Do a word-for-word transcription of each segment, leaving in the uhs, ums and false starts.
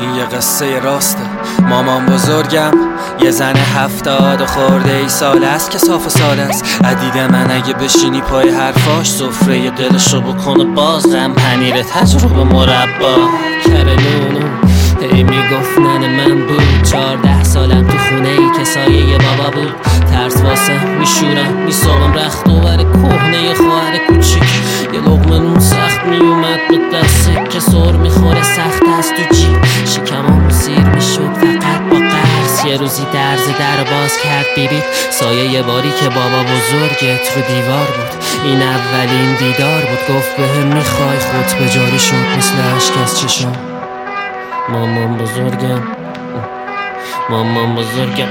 این یه قصه راسته. مامان بزرگم یه زن هفتاد و خورده ای سال است که صاف و ساده است. عدید من اگه بشینی پای حرفاش سفره دلشو بکنه باز غم پنیر تجربه مربا کره نونو. هی میگفت نن من بود چارده سالم تو خونه ای که سایه بابا بود. ترس واسه میشورم میسابم رخت و بر کهنه خواهر کوچیک. یه لقمه نون سخت میومد به دسته که سر میخوره سخت است تو جیب. شکمم سیر میشد فقط با قرص. یه روزی درز در باز کرد بیبی سایه یه باری که بابا بزرگت رو دیوار بود. این اولین دیدار بود. گفت بهم میخوای خود به جاری شد مثل عشق از چشم. مامان بزرگم مامان بزرگم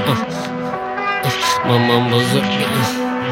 مامان بزرگم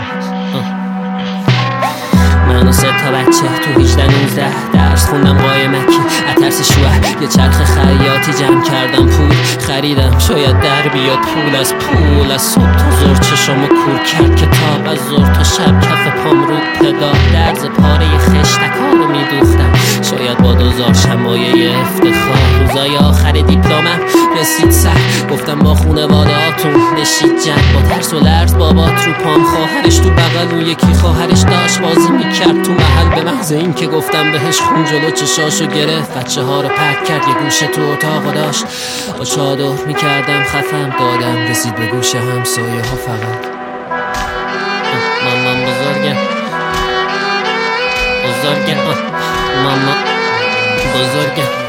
من و سه تا بچه تو هجده نوزده درس خوندم قایمکی اترس شوه. یه چرخ خیاطی جمع کردم پول خریدم شاید در بیاد پول از پول. از صبح تا زور چشمو کور کرد کتاب از زور تا شب کف پام رو پدال. درز پاره خشتکا رو میدوختم شاید با دوزار شمایه افتخار. روزای آخر دیپلمم رسید سر گفتم با خونواده هاتون نشید جنگ. با ترس و لرز بابات رو پام خواهرش تو بغل اون یکی خواهرش داشت بازی میکرد تو محل. به محض این که گفتم بهش خون جلو چشاشو گرفت بچه ها رو پرک کرد یه گوشه تو اتاق داشت. با چادر میکردم خفم دادم رسید به گوش همسایه ها فقط. مامان بزرگم بزرگم مامان بزرگم.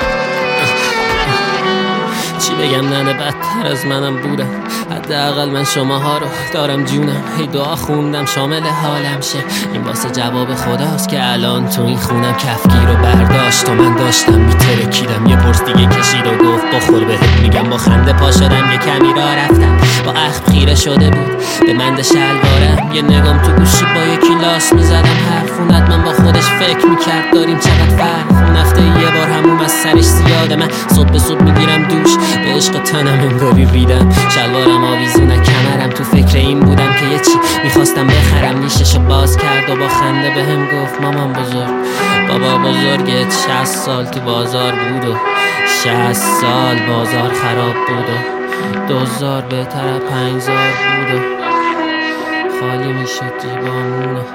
چی بگم ننه بدتر از منم بودم. حداقل من شماها رو دارم جونم. هی دعا خوندم شامل حالم شه. این واسه جواب خداست که الان تو این خونم کفگیر رو برداشت و من داشتم میترکیدم. یه پرس دیگه کشید و گفت بخور بهت میگم. با خنده پا شدم یه کمی راه رفتم با اخم خیره شده بود به مند شلوارم. یه نگام تو گوشی با یکی لاس میزدم حرفوند من با خودش فکر میکرد داریم چقدر فرق. اون هفته یه بار هموم از سرش زیاده. من صبح به صبح میگیرم دوش به عشق تنم انگاری ریدم. شلوارم آویزونه کمرم تو فکر این بودم که یه چی میخواستم بخرم. نیششو باز کرد و با خنده بهم گفت مامان بزرگ بابا بزرگت شصت سال تو بازار بود و شصت سال بازار خراب بود و دوزار بهتر پنجزار بود و خالی میشد جیبامون و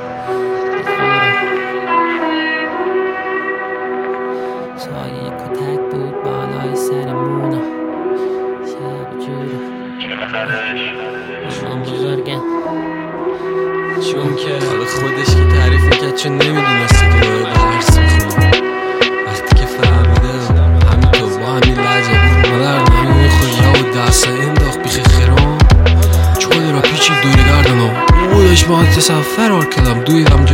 سایه کتک بود بالای سرمون و شب جوره. مامان بزرگم چون که حالا خودش که تعریف میکرد چون نمیدونسته که باید درس میخونه. وقتی که فهمیده همینطور با همین لحجه مادر نمی خوی و دست انداخت بیخی خیرام چون را پیچی دوری گردن و بودش با تصف فرار کردم دویدم